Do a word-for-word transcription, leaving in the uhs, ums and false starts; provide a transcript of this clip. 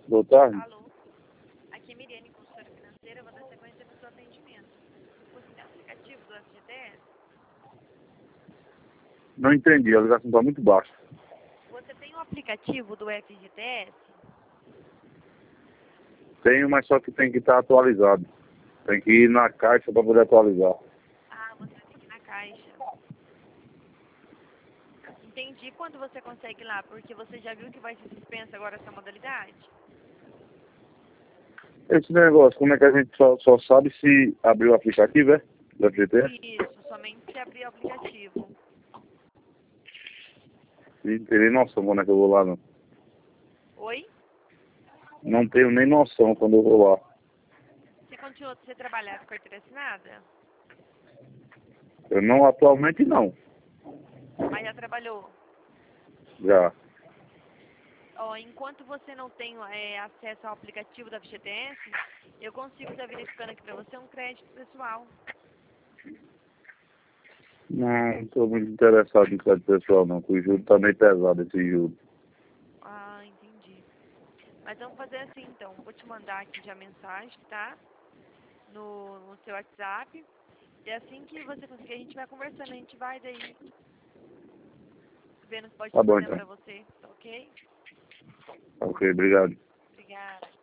Boa tarde. Alô? Aqui é Miriane, consultora financeira, vou dar sequência no seu atendimento. Você tem um aplicativo do F G T S? Não entendi, a ligação está muito baixa. Você tem um aplicativo do F G T S? Tenho, mas só que tem que estar atualizado. Tem que ir na caixa para poder atualizar. Ah, você tem que ir na caixa. Entendi. Quando você consegue ir lá? Porque você já viu que vai ser suspensa agora essa modalidade? Esse negócio, como é que a gente só, só sabe se abrir o aplicativo, é? Do F G T S? Isso, somente se abrir o aplicativo. Não tenho nem noção quando é que eu vou lá, não. Oi? Não tenho nem noção quando eu vou lá. Você continua a ser trabalhado com carteira assinada? Eu não, atualmente não. Mas já trabalhou? Já. Ó, enquanto você não tem é, acesso ao aplicativo da F G T S, eu consigo estar verificando aqui para você um crédito pessoal. Não estou muito interessado em crédito pessoal, não. Porque o juro está meio pesado, esse juro. Ah, entendi. Mas vamos fazer assim então. Vou te mandar aqui já a mensagem, tá? No, no seu WhatsApp. E assim que você conseguir, a gente vai conversando. A gente vai daí vendo o que pode Tá estar bom, fazendo então. pra você, tá ok? Ok, obrigado. Obrigada.